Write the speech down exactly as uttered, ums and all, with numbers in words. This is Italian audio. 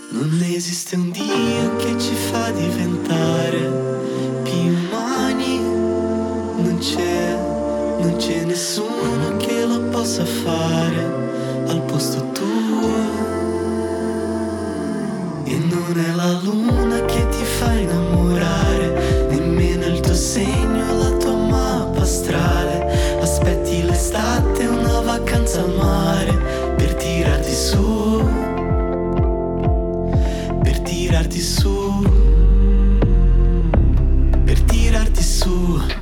Non esiste un Dio che ci fa diventare più umani, non c'è, non c'è nessuno che lo possa fare al posto tuo. E non è la luna che ti fa innamorare, nemmeno il tuo segno, la tua mappa astrale. Aspetti l'estate, una vacanza al mare per tirarti su, per tirarti su, per tirarti su.